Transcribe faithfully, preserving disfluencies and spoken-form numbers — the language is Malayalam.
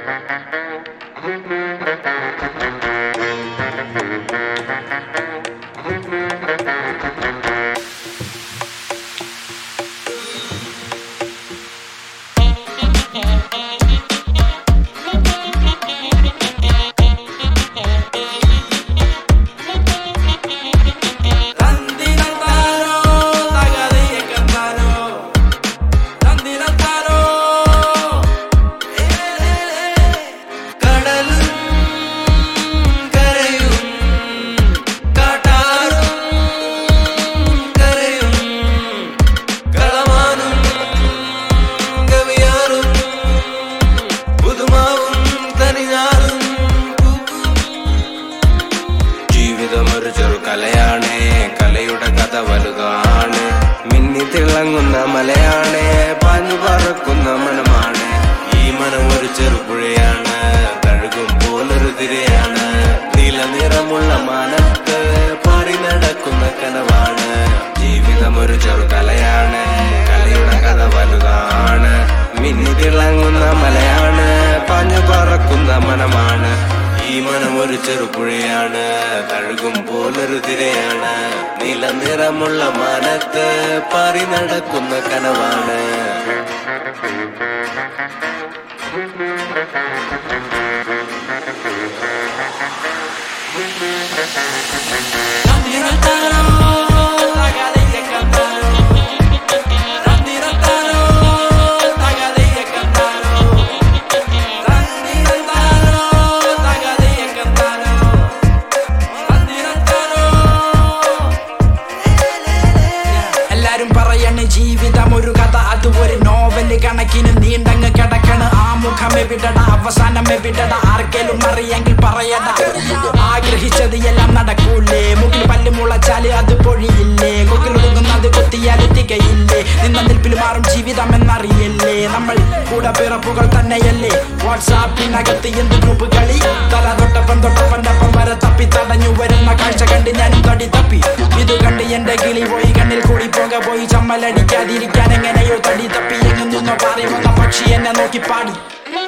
കലയാണേ കലയുടെ കഥ വലുതാണ് മിന്നി തിളങ്ങുന്ന മലയാണേ പാഞ്ഞു പറക്കുന്ന മനമാണ് ഈ മനം ഒരു ചെറുപുഴയാണ് തഴുകും പോലൊരു തിരയാണ് നീല നിറമുള്ള മാനത്ത് പാറി നടക്കുന്ന കനവാണ് ജീവിതം ഒരു ചെറു കലയാണ് കലയുടെ കഥ വലുതാണ് മിന്നി തിളങ്ങുന്ന മലയാണ് പാഞ്ഞു പറക്കുന്ന മനമാണ് ഈ മനം ഒരു ചെറുപുഴയാണ് തഴുകും പോലൊരു തിരയാണ് നീല നിറമുള്ള മാനത്ത് പാറി നടക്കുന്ന കനവാണ് ജീവിതം ഒരു കഥ അത് ഒരു നോവല് കണക്കിന് നീണ്ടങ്ങ് കിടക്കണ ആമുഖമേ വിടട അവസാനമേ വിടട ആർക്കേലും അറിയെങ്കിൽ പറയട ആഗ്രഹിച്ചത് എല്ലാം നടക്കൂലേ മുകിൽ പല്ല് മുളച്ചാല് അത് പൊഴിയില്ലേ കൊക്കിലൊടുങ്ങുന്നത് കൊത്തിയാല് തികയില്ലേ നിന്ന നിൽപ്പിൽ മാറും ജീവിതം എന്നറിയല്ലേ നമ്മൾ കൂടെ പിറപ്പുകൾ തന്നെയല്ലേ വാട്സാപ്പിനകത്ത് എന്ത് ഗ്രൂപ്പ് കളി തല തൊട്ടപ്പൻ തൊട്ടപ്പൻ്റെപ്പം വരെ തപ്പി തടഞ്ഞു വരുന്ന കാഴ്ച കണ്ട് ഞാനും തടി തപ്പി ഇത് കണ്ട് എന്റെ കിളി പോയി കണ്ണിൽ കൂടി പോക പോയി ചമ്മലടിക്കാതിരിക്കാൻ എങ്ങനെയോ തടി തപ്പി എങ്ങുന്നോ പാറി വന്ന പക്ഷി എന്നെ നോക്കി പാടി